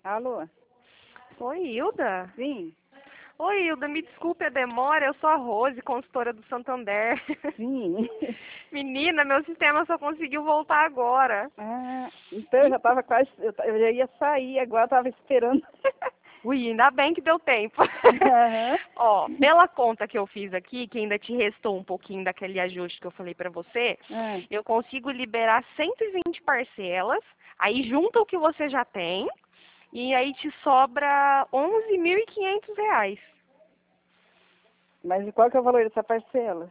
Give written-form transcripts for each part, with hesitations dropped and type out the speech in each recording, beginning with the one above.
Alô? Oi, Hilda. Sim, Oi, Hilda, me desculpe a demora, eu sou a Rose, consultora do Santander. sim. Menina, meu sistema só conseguiu voltar agora. Ah, então eu já estava quase, eu já ia sair, agora eu estava esperando. Ui, ainda bem que deu tempo. Aham. Ó, pela conta que eu fiz aqui, que ainda te restou um pouquinho daquele ajuste que eu falei pra você, Ah, eu consigo liberar 120 parcelas, aí junta o que você já tem, e aí te sobra R$ 11.500. mas qual que é o valor dessa parcela?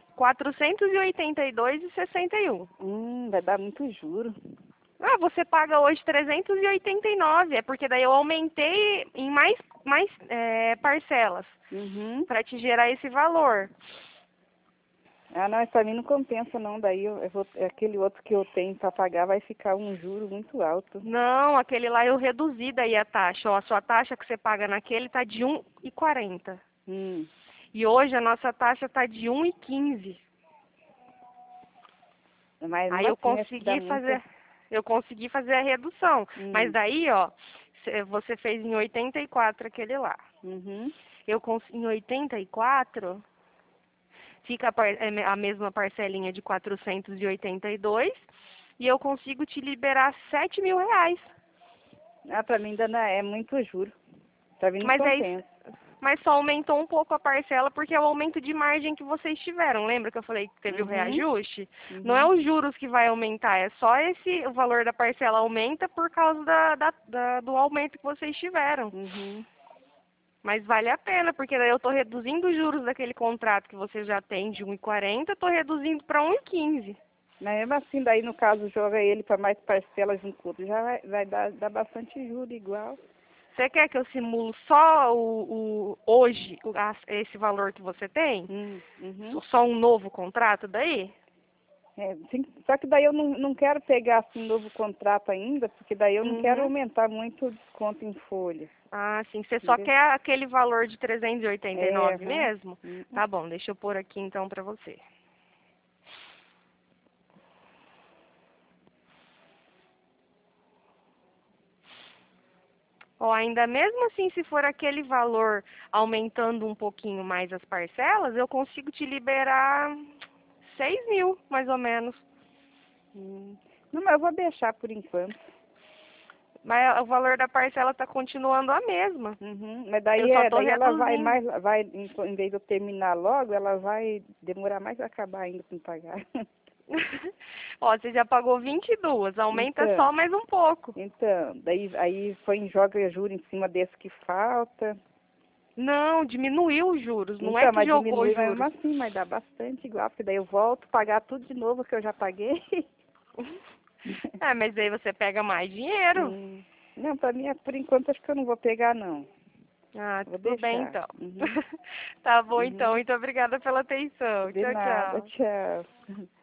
482,61. Vai dar muito juro. Ah, você paga hoje 389, é porque daí eu aumentei em mais parcelas Uhum. para te gerar esse valor. Ah, não, para mim não compensa não, daí eu vou, aquele outro que eu tenho para pagar vai ficar um juro muito alto. Não, aquele lá eu reduzi daí a taxa. Ó, a sua taxa que você paga naquele tá de 1,40. Hum, E hoje a nossa taxa tá de 1,15. mas Aí mesmo assim acho que dá muito. eu consegui fazer a redução. Mas Hum, daí, ó, você fez em 84 aquele lá. uhum. Em 84 fica a mesma parcelinha de 482 e eu consigo te liberar R$ 7.000. Ah, para mim ainda não é muito juro. Para mim não Mas compensa. mas só aumentou um pouco a parcela porque é o aumento de margem que vocês tiveram. Lembra que eu falei que teve o Uhum, reajuste? Não é uhum. os juros que vai aumentar, é só o valor da parcela aumenta por causa do aumento que vocês tiveram. Uhum. Mas vale a pena, porque daí eu estou reduzindo os juros daquele contrato que você já tem de 1,40, estou reduzindo para 1,15. Mas mesmo assim, daí no caso joga ele para mais parcelas junto com outro, já vai dar bastante juros igual. Você quer que eu simulo só hoje esse valor que você tem? Uhum. Só um novo contrato daí? É, sim, só que daí eu não quero pegar assim novo contrato ainda, porque daí eu não quero Uhum. aumentar muito o desconto em folha. Ah, sim. Você só Entendeu? quer aquele valor de 389 É, mesmo? Tá bom, deixa eu pôr aqui então pra você. Ó, ainda mesmo assim, se for aquele valor aumentando um pouquinho mais as parcelas, eu consigo te liberar 6.000, mais ou menos. hum. Não, mas eu vou deixar por enquanto. Mas o valor da parcela está continuando a mesma. Uhum. Mas Eu daí, só estou daí ela vai reduzindo. mais, em vez de eu terminar logo, ela vai demorar mais a acabar ainda para me pagar. Ó, você já pagou 22, aumenta Então, só mais um pouco. daí aí joga juro em cima desse que falta. Não, diminuiu os juros, não é Então, que mas jogou diminui, os mas mesmo juros. assim, mas dá bastante igual, porque daí eu volto a pagar tudo de novo que eu já paguei. É, mas aí você pega mais dinheiro. Hum. Não, pra mim, por enquanto, acho que eu não vou pegar, não. Ah, Vou tudo bem deixar. então. Uhum. Tá bom então, Uhum. muito obrigada pela atenção. De Tchau, nada, tchau. tchau.